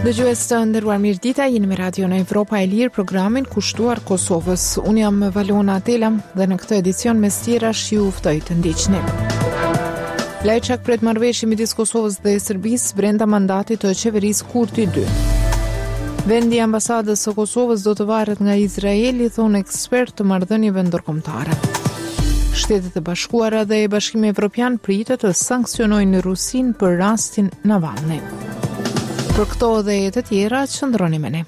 Dëgjues të nderuar, mirëdita, jeni me Radio në Evropa e Lirë, programin kushtuar Kosovës. Unë jam Valona Tela dhe në këtë edicion mes tjerash ju ftoj të ndiqni. Lajçak pret marrëveshje midis Kosovës dhe Serbisë brenda mandatit të qeverisë Kurti 2. Vendi i ambasadës së Kosovës do të varet nga Izraeli, thonë ekspert të marrëdhënieve ndërkombëtare. Shtetet e Bashkuara dhe Bashkimi Evropian pritet të sankcionojnë Rusinë për rastin Navalny. Për këto dhe të tjera, qëndroni me ne.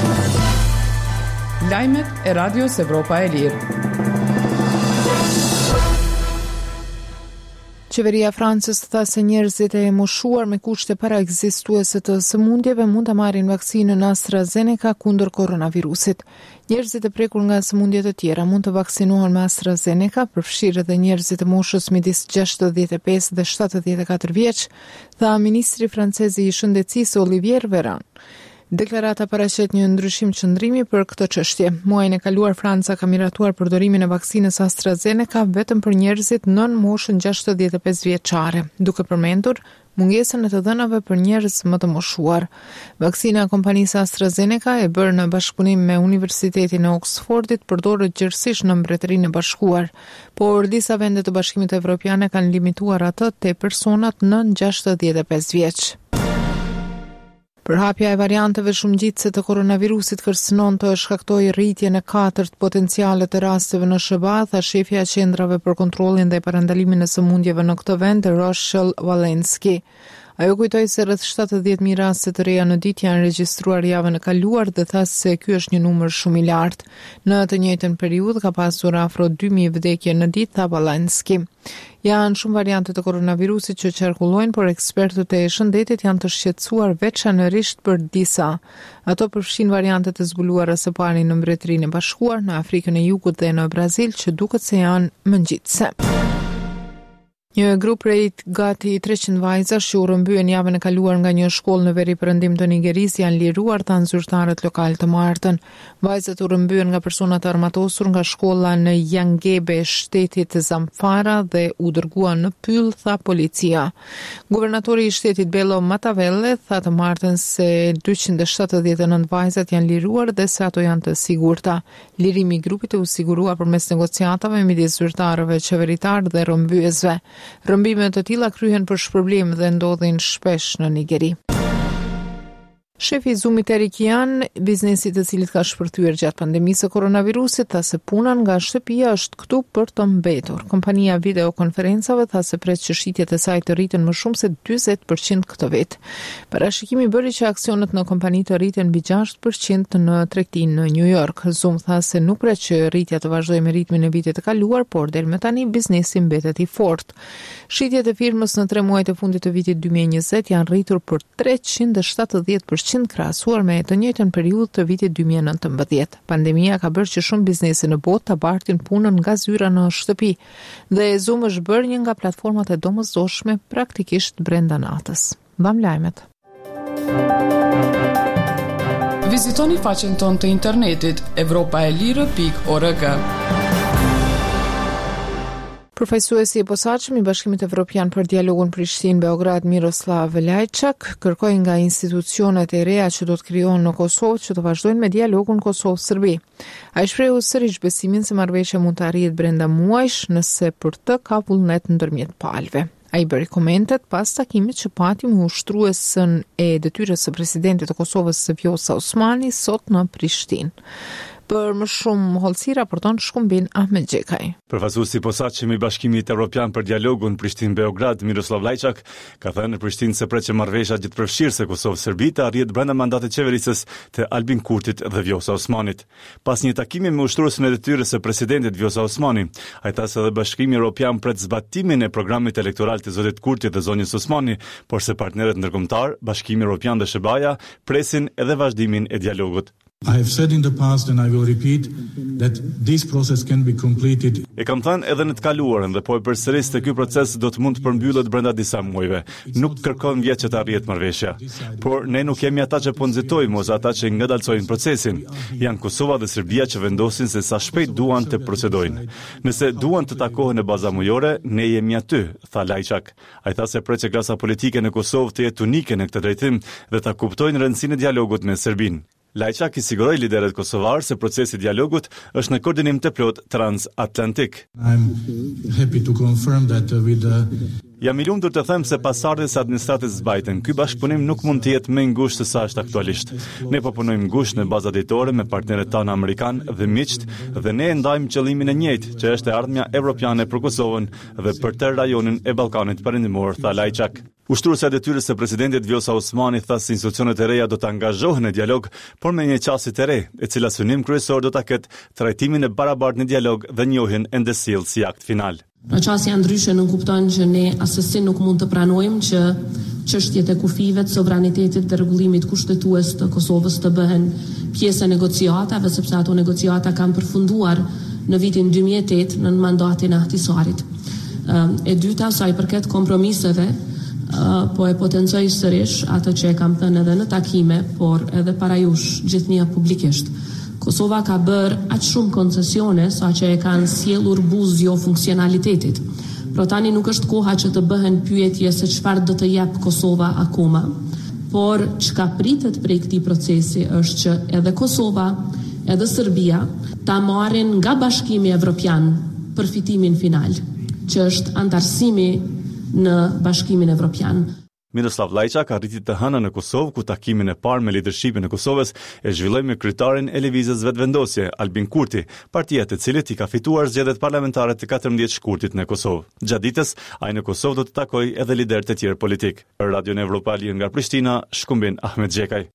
Lajmet e Radios Evropa e Lirë. Qeveria e Francës tha se njerëzit e moshuar me kushte paraekzistuese të sëmundjeve mund të marrin vaksinën AstraZeneca kundër koronavirusit. Njerëzit e prekur nga sëmundje të tjera mund të vaksinohen me AstraZeneca, përfshirë edhe njerëzit e moshës midis 65 dhe 74 vjeç, tha ministri francez i shëndetësisë Olivier Véran. Deklarata paraqet një ndryshim qëndrimi për këtë çështje. Muajin e kaluar Franca ka miratuar përdorimin e vaksinës AstraZeneca vetëm për njerëzit nën moshën 65 vjeçare, duke përmendur mungesën e të dhënave për njerëz më të moshuar. Vaksina e kompanisë AstraZeneca e bërë në bashkëpunim me Universitetin e Oxfordit përdoret gjithsesi në Mbretërinë e Bashkuar, por disa vende të Bashkimit Evropian kanë limituar atë te personat nën 65 vjeç. Përhapja e varianteve shumëgjithëse të koronavirusit kërcënon të shkaktojë rritjen e 4 potenciale të rasteve në SBA, tha shefja e qendrave për kontrollin dhe parandalimin e sëmundjeve në këtë vend, Rochelle Walensky. Ajo kujtoi se rreth 70.000 raste të reja në ditë janë regjistruar javën e kaluar dhe tha se ky është një numër shumë i lartë. Në të njëjtën periudhë ka pasur afro 2.000 vdekje në ditë, tha Walensky. Janë shumë variante të koronavirusit që qarkullojnë, por ekspertët e shëndetit janë të shqetësuar veçanërisht për disa. Ato përfshin variante të zbuluara së pari në Mbretërinë e Bashkuar, në Afrikën e Jugut dhe në Brazil, që duket se janë mëngjitëse. Një grup prej gati 300 vajzash që u rrëmbyen javën e kaluar nga një shkollë në veriperëndim të Nigerisë janë liruar, thanë zyrtarët lokal të martën. Vajzat u rrëmbyen nga persona të armatosur nga shkolla në Jangebe, shtetit Zamfara dhe u dërguan në pyll, tha policia. Guvernatori i shtetit Bello Matawalle tha të martën se 279 vajzat janë liruar dhe se ato janë të sigurta. Lirimi i grupit u sigurua përmes negociatave midis zyrtarëve qeveritar dhe rrëmbyesve. Rrëmbime të tilla kryhen për shpërblim dhe ndodhin shpesh në Nigeri. Shefi i Zoomit Erikian, biznesi i cilit ka shpërthyer gjatë pandemisë së koronavirusit, tha se puna nga shtëpia është këtu për të mbetur. Kompania videokonferencave tha se pret që shitjet e saj të rriten më shumë se 40% këtë vit. Parashikimi bëri që aksionet në kompani të rriten mbi 6% në tregtinë në New York. Zoom tha se nuk pret që rritja të vazhdojë me ritmin e vitit të kaluar, por deri më tani biznesi mbetet i fortë. Shitjet e firmës në 3 muajt e fundit të vitit 2020 janë rritur për 370% krahasuar me të njëjtën periudhë të vitit 2019. Pandemia ka bërë që shumë biznese në botë të bartin punën nga zyra në shtëpi dhe Zoom është bërë një nga platformat e domosdoshme praktikisht brenda natës. Mbam lajmet. Vizitoni faqen tonë të internetit europaelire.org. Përfaqësuesi i posaçëm i Bashkimit Evropian për dialogun Prishtinë-Beograd, Miroslav Lajçak, kërkoi nga institucionet e reja që do të krijohen në Kosovë që të vazhdojnë me dialogun Kosovë-Serbi. Ai shprehu sërish besimin se marrëveshja mund të arrihet brenda muajsh nëse për të ka vullnet ndërmjet palëve. Ai bëri komentet pas takimit që pati me ushtruesën e detyrës së presidentit të Kosovës Vjosa Osmani sot në Prishtinë. Për më shumë hollësi raporton Shkumbin Ahmet Xhekaj. Përfaqësuesi i posaçëm i Bashkimit Evropian për dialogun Prishtinë-Beograd, Miroslav Lajçak, ka thënë në Prishtinë se pret që marrëveshja gjithëpërfshirëse Kosovë-Serbi të arrihet brenda mandatit qeverisës të Albin Kurtit dhe Vjosa Osmanit. Pas një takimi me ushtruesin e detyrës së presidentit Vjosa Osmani, ai tha se Bashkimi Evropian pret zbatimin e programit elektoral të zotit Kurtit dhe zonjës Osmani, por se partnerët ndërkombëtar, Bashkimi Evropian dhe SBA-ja presin edhe vazhdimin e dialogut. I have said in the past and I will repeat that this process can be completed. E kam thënë edhe në të kaluarën dhe po e përsëris se ky proces do të mund të përmbyllet brenda disa muajve. Nuk kërkon vjet që të arrihet marrëveshja. Por ne nuk jemi ata që po nxitojmë ose ata që ngadalsojnë procesin. Janë Kosova dhe Serbia që vendosin se sa shpejt duan të procedojnë. Nëse duan të takohen në baza mujore, ne jemi aty, tha Lajçak. Ai tha se pret që klasa politike në Kosovë të jetë unike në këtë drejtim dhe ta kuptojnë rëndësinë e dialogut me Serbinë. Lajçak I siguroi liderët kosovar se procesi I dialogut është në koordinim të plot transatlantik. I'm happy to confirm that with Jam I lumtur të them se pasardhës së administratës Biden, ky bashkëpunim nuk mund të jetë më I ngushtë se sa është aktualisht. Ne po punojmë ngushtë në baza drejtore me partnerët tanë amerikanë dhe miqt dhe ne ndajmë qëllimin e njëjtë, që është e ardhmja evropiane për Kosovën dhe për tërë rajonin e Ballkanit Perëndimor, tha Lajçak. Ushtruesja e detyrës së presidentit Vjosa Osmani tha se institucionet e reja do të angazhohen në dialog, por me një qasje të re, e cila synim kryesor do ta ketë trajtimin e barabartë në dialog dhe njohjen e ndësjellë si akt final. Pra qasja ndryshe nuk kupton që ne asesi nuk mund të pranojmë që çështjet e kufive të sovranitetit dhe rregullimit kushtetues të Kosovës të bëhen pjesë e negociatave, sepse ato negociata kanë përfunduar në vitin 2008 në mandatin e Ahtisarit. E dyta, sa I përket kompromiseve, po e potencoj sërish atë që e kam thënë edhe në takime, por edhe para jush gjithnia publikisht. Kosova ka bërë aq shumë koncesione sa që e kanë sjellur buzë jo funksionalitetit. Pro tani nuk është koha që të bëhen pyetje se çfarë do të jap Kosova akoma, por çka pritet prej këtij procesi është që edhe Kosova, edhe Serbia ta marrin nga Bashkimi Evropian përfitimin final, që është antarësimi në Bashkimin Evropian. Miroslav Lajçak arriti të hënën në Kosovë, ku takimin e parë me lidershipin e Kosovës e zhvilloi me kryetarin e lëvizjes vetvendosje, Albin Kurti, partia e cilit I ka fituar zgjedhjet parlamentare të 14 shkurtit në Kosovë. Gjatë ditës, ai në Kosovë do të takojë edhe liderë të tjerë politik. Për Radion Evropa e Lirë nga Prishtina, Shkumbin Ahmet Xhekaj.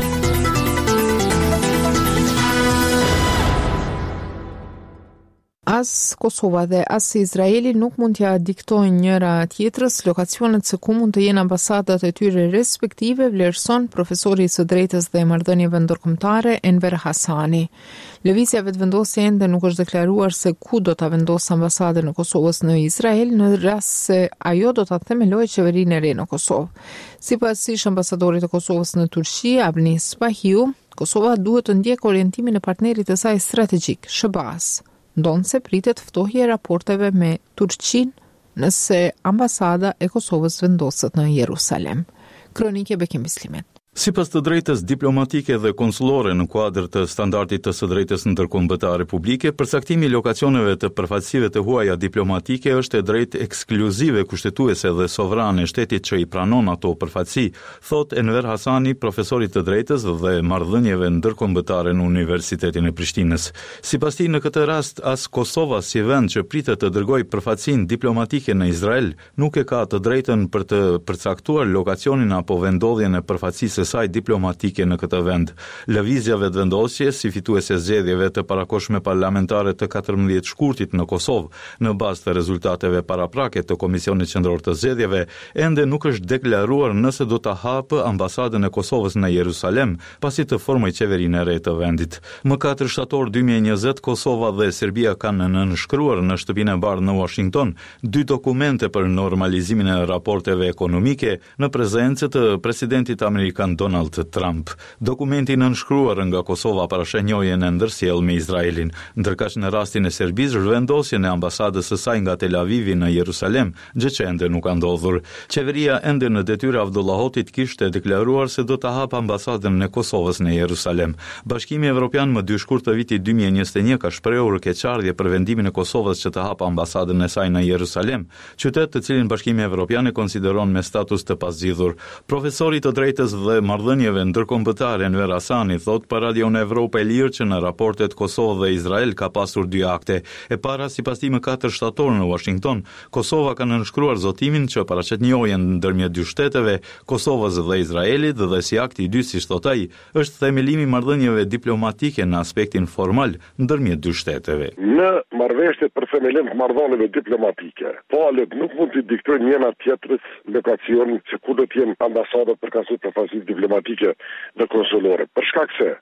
As Kosova dhe as Izraeli nuk mund t'ja diktojnë njëra tjetrës lokacionet se ku mund të jenë ambasadat e tyre respektive, vlerëson profesori I së drejtës dhe marrëdhënieve ndërkombëtare Enver Hasani. Lëvizja vetvendosje ende nuk është deklaruar se ku do ta vendosë ambasadën e Kosovës në Izrael në rast se ajo do ta themelojë qeverinë e re në Kosovë. Sipas ish ambasadorit të Kosovës në Turqi, Avni Spahiu, Kosova duhet të ndjekë orientimin e partnerit të saj strategjik, SBA-s. Ndonë se pritet ftohje raporteve me Turqinë nëse ambasada e Kosovës vendoset në Jerusalem. Kronike Bekim Bislimet. Sipas të drejtës diplomatike dhe konsullore në kuadër të standardit të së drejtës ndërkombëtare publike, përcaktimi I lokacioneve të përfaqësive të huaja diplomatike është e drejtë ekskluzive kushtetuese dhe sovrane shtetit që I pranon ato përfaqësi, thot Enver Hasani, profesori të drejtës dhe marrëdhënieve ndërkombëtare në Universitetin e Prishtinës. Sipas tij, në këtë rast, as Kosova si vend që pritet të dërgojë përfaqësinë diplomatike në Izrael, nuk e ka të drejtën për të përcaktuar lokacionin apo vendodhjen e përfaqësisë saj diplomatike në këtë vend. Lëvizja vetvendosje si fituese zgjedhjeve të parakohshme parlamentare të 14 shkurtit në Kosovë, në bazë të rezultateve paraprake të Komisionit Qendror të Zgjedhjeve, ende nuk është deklaruar nëse do ta hapë ambasadën e Kosovës në Jerusalem, pasi të formojë qeverinë e re të vendit. Më 4 shtator 2020, Kosova dhe Serbia kanë nënshkruar në Shtëpinë e Bardhë në Washington 2 dokumente për normalizimin e raporteve ekonomike në prezencë të presidentit amerikan Donald Trump. Dokumenti nënshkruar nga Kosova parasheh njojën e ndërsjellë me Izraelin, ndërkaq në rastin e Serbisë zhvendosjen e ambasadës së saj nga Tel Avivi në Jerusalem, gjë që ende nuk ka ndodhur. Qeveria ende në detyrë Avdullahotit kishte deklaruar se do ta hapë ambasadën e Kosovës në Jerusalem. Bashkimi Evropian më 2 shkurt të vitit 2021 ka shprehur keqardhje për vendimin e Kosovës që të hapë ambasadën e saj në Jerusalem, qytet të cilin Bashkimi Evropian e konsideron me status të pazgjidhur. Profesori të drejtës dhe marrëdhënieve ndërkombëtare Enver Hasani thot për Radion Evropa e Lirë që në raportet Kosovë dhe Izrael ka pasur 2 akte. E para, sipas tij, më 4 shtator në Washington, Kosova ka nënshkruar zotimin që paraqet njojën ndërmjet 2 shteteve, Kosovës dhe Izraelit, dhe si akti I dytë, siç thot ai, është themelimi I marrëdhënieve diplomatike në aspektin formal ndërmjet 2 shteteve. Në marrëveshjet për themelim të marrëdhënieve diplomatike, palët nuk mund të diktojnë njëna tjetrës lokacionin se ku do të jenë ambasadat përkatësuar përfaqësi diplomatike dhe konsulore. Për shkak se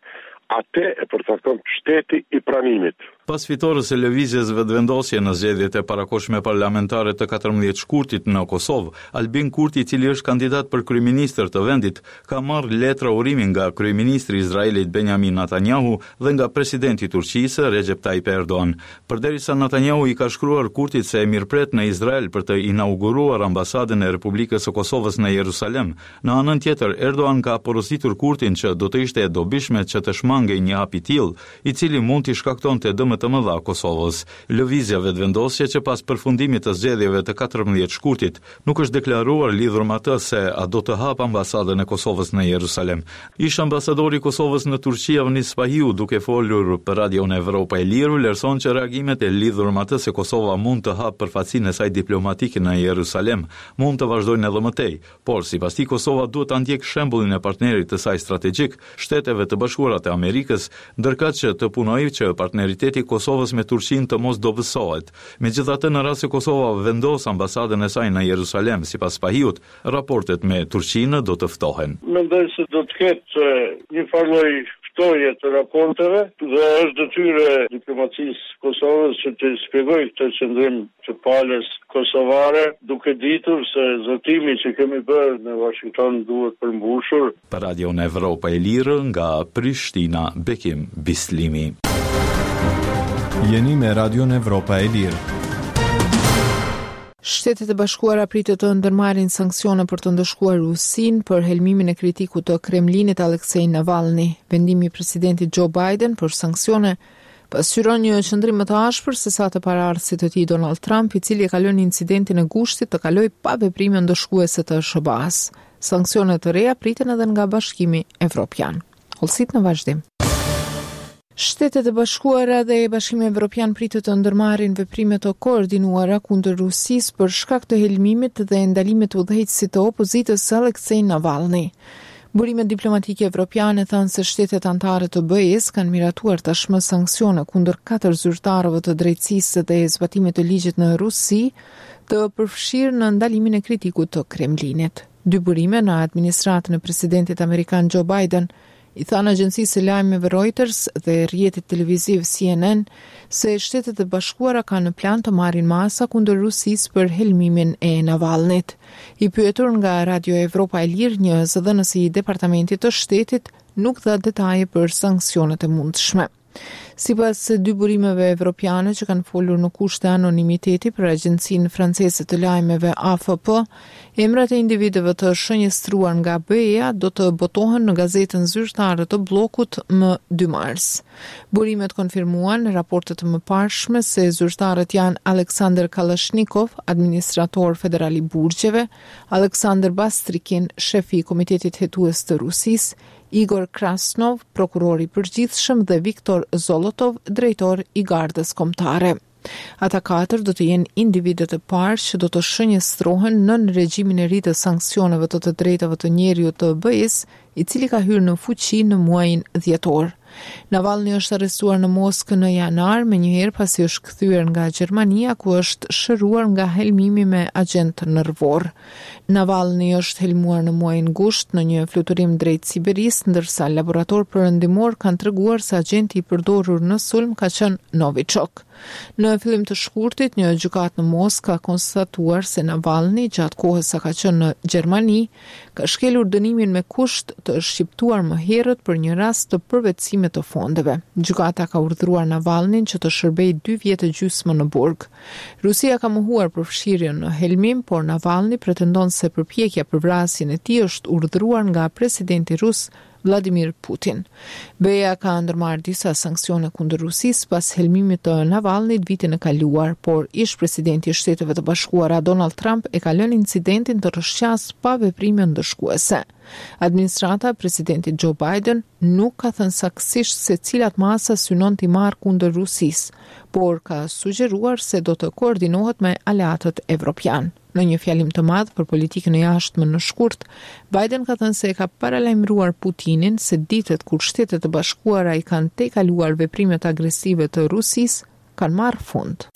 atë e përcakton Shteti i pranimit. Pas fitores së lëvizjes vetëvendosje në zgjedhjet e parakohshme parlamentare të 14 shkurtit në Kosovë, Albin Kurti, i cili është kandidat për kryeministër të vendit, ka marrë letra urimi nga kryeministri i Izraelit Benjamin Netanyahu dhe nga presidenti i Turqisë Recep Tayyip Erdogan. Përderisa Netanyahu i ka shkruar Kurtit se e mirëpret në Izrael për të inauguruar ambasadën e Republikës së Kosovës në Jerusalem, në anën tjetër Erdogan ka porositur Kurtin që do të ishte e dobishme që të shmangej një hap i tillë, i cili mund t'i shkaktonte dëm të mëdha Kosovës. Lëvizja vetëvendosje që pas përfundimit të zgjedhjeve të 14 shkurtit nuk është deklaruar lidhur me atë se a do të hap ambasadën e Kosovës në Jerusalem. Ish ambasadori i Kosovës në Turqi Avnis Spahiu, duke folur për Radion Evropa e Lirë, vlerëson që reagimet e lidhur me atë se Kosova mund të hap përfaqësinë e saj diplomatike në Jerusalem mund të vazhdojnë edhe më tej, por sipas tij Kosova duhet ta ndjek shembullin e partnerit të saj strategjik, Shteteve të Bashkuara të Amerikës, ndërkaq që të punojë që partneriteti Kosovës me Turqinë të mos dobësohet. Megjithatë, në rast se Kosova vendos ambasadën e saj në Jerusalem, sipas Spahiut, raportet me Turqinë do të ftohen. Mendoj se do të ketë një farloj ftoje të raporteve dhe është detyrë e diplomacisë Kosovës që të shpjegojë këtë qëndrim të palës kosovare, duke ditur se zotimi që kemi bërë në Washington duhet përmbushur. Për Radion Evropa e Lirë nga Prishtina, Bekim Bislimi. Jeni me Radion Evropa e Lirë. Shtetet e Bashkuara pritet të ndërmarrin sanksione për të ndëshkuar Rusinë për helmimin e kritikut të Kremlinit Aleksej Navalny. Vendimi i presidentit Joe Biden për sanksione pasqyron një qëndrim më të ashpër se sa të paraardhësit të tij Donald Trump, i cili e ka lënë incidentin e gushtit të kalojë pa veprime ndëshkuese të SBA-s. Sanksionet të reja priten edhe nga Bashkimi Evropian. Hollësit në vazhdim. Shtetet e Bashkuara dhe Bashkimi Evropian pritet të ndërmarrin veprime të koordinuara kundër Rusisë për shkak të helmimit dhe ndalimit të udhëheqësit të opozitës Aleksej Navalny. Burimet diplomatike evropiane thanë se shtetet anëtare të BE-s kanë miratuar tashmë sanksione kundër 4 zyrtarëve të drejtësisë dhe zbatimit të ligjit në Rusi, të përfshirë në ndalimin e kritikut të Kremlinit. Dy burime në administratën e presidentit amerikan Joe Biden i thanë agjencisë së lajmeve Reuters dhe rrjetit televiziv CNN se Shtetet e Bashkuara kanë në plan të marrin masa kundër Rusisë për helmimin e Navalnit. I pyetur nga Radio Evropa e Lirë, një zëdhënës i Departamentit të Shtetit nuk dha detaje për sanksionet e mundshme. Sipas dy burimeve evropiane që kanë folur në kushte anonimiteti për agjencinë franceze të lajmeve AFP, emrat e individëve të shënjestruar nga BE-ja do të botohen në gazetën zyrtare të bllokut më 2 mars. Burimet konfirmuan në raportet të mëparshme se zyrtarët janë Aleksandr Kalashnikov, administrator federal i burgjeve, Aleksandr Bastrikin, shefi i Komitetit Hetues të Rusisë, Igor Krasnov, prokurori i përgjithshëm dhe Viktor Zolotov, drejtor i Gardës Kombëtare. Ata 4 do të jenë individët e parë që do të shënjestrohen nën regjimin e ri të sanksioneve të drejtave të njeriut të BE-s, i cili ka hyrë në fuqi në muajin dhjetor. Navalny është arrestuar në Moskë në janar, menjëherë pasi është kthyer nga Gjermania, ku është shëruar nga helmimi me agent nervor. Navalny është helmuar në muajin gusht në një fluturim drejt Siberisë, ndërsa laborator perëndimor kanë treguar se agenti i përdorur në sulm ka qenë Novichok. Në fillim të shkurtit, një gjykatë në Moskë ka konstatuar se Navalny, gjatë kohës sa ka qenë në Gjermani, ka shkelur dënimin me kusht të shqiptuar më herët për një rast të përvetësimit të fondeve. Gjykata ka urdhëruar Navalnin që të shërbejë 2 vjet e gjysmë në burg. Rusia ka mohuar përfshirjen në helmim, por Navalny pretendon se përpjekja për vrasjen e tij është urdhëruar nga presidenti rus Vladimir Putin. BE-ja ka ndërmarrë disa sanksione kundër Rusisë pas helmimit të Navalnit vitin e kaluar, por ish presidenti i Shteteve të Bashkuara Donald Trump e ka lënë incidentin të rrëshqas pa veprime ndëshkuese. Administrata e presidentit Joe Biden nuk ka thënë saktësisht se cilat masa synon t'i marrë kundër Rusisë, por ka sugjeruar se do të koordinohet me aleatët evropian. Në një fjalim të madh për politikën e jashtme në shkurt, Biden ka thënë se ka paralajmëruar Putinin se ditët kur Shtetet e Bashkuara i kanë tejkaluar veprimet agresive të Rusisë kanë marrë fund.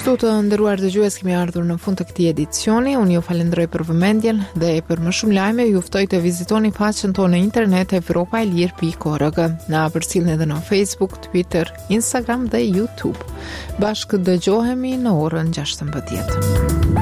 Kështu të nderuar dëgjues, kemi ardhur në fund të këtij edicioni. Unë ju falenderoj për vëmendjen dhe për më shumë lajme ju ftoj të vizitoni faqen tonë në internet evropaelir.org. Na përcjellni edhe në Facebook, Twitter, Instagram dhe YouTube. Bashkë dëgjohemi në orën 16.